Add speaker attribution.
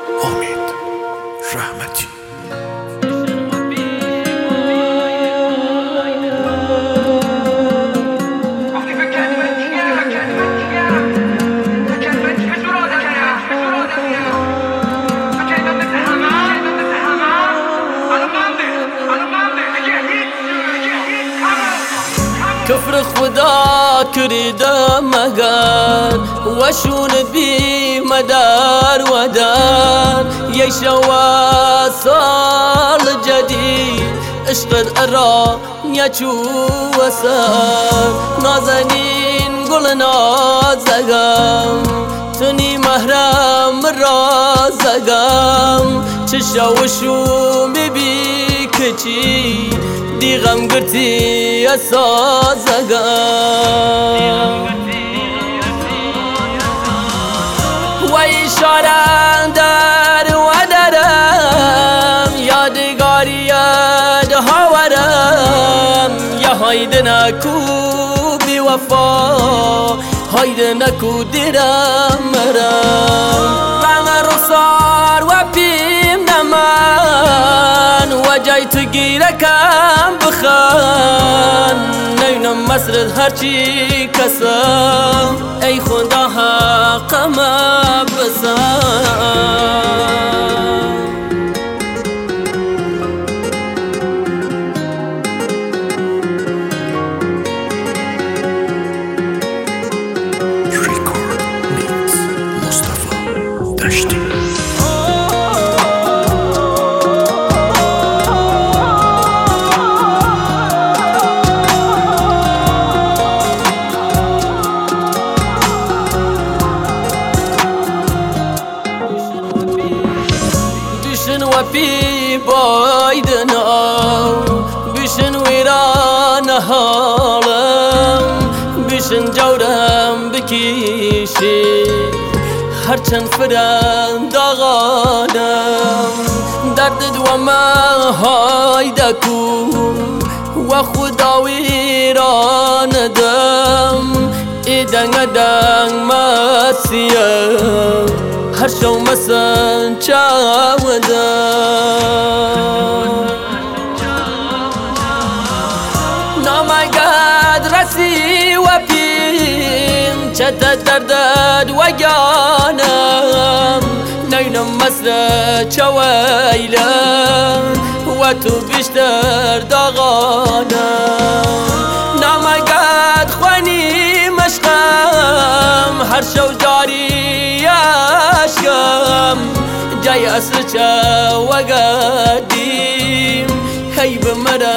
Speaker 1: امید رحمتی.
Speaker 2: كفر خدا كريدا مقار وشون بي مدار ودار يشوى صال جديد اشقد ارى يشو وسار نازنين قلنا زقام تني مهرم رازقام تشوشو مبي كتي دی غم گرتی اسازگم و اشاره در و درم یادگاری یاد هاورم یا هایده نکو بی وفا هایده نکو دیرم مرم من رخصار و پیم نمان و جای تو گیرکم بخان نینم مسرد هرچی کسم ای خدا حقم بسن وفي بايدنا بشن ويران هالم بشن جورم بكيشي هرچن فرن داغانم درد وما هايدكو وخدا ويران دم ایدنگ دنگ مسیم هر شو مسن چاودم نامگد رسی و پیم چت دردد و گانم نینم مسر چویلم و تو بیشتر داغانم نامگد خوانی مشقم هر شو جاری عشقم جای اصر چا و قدیم هی بمرا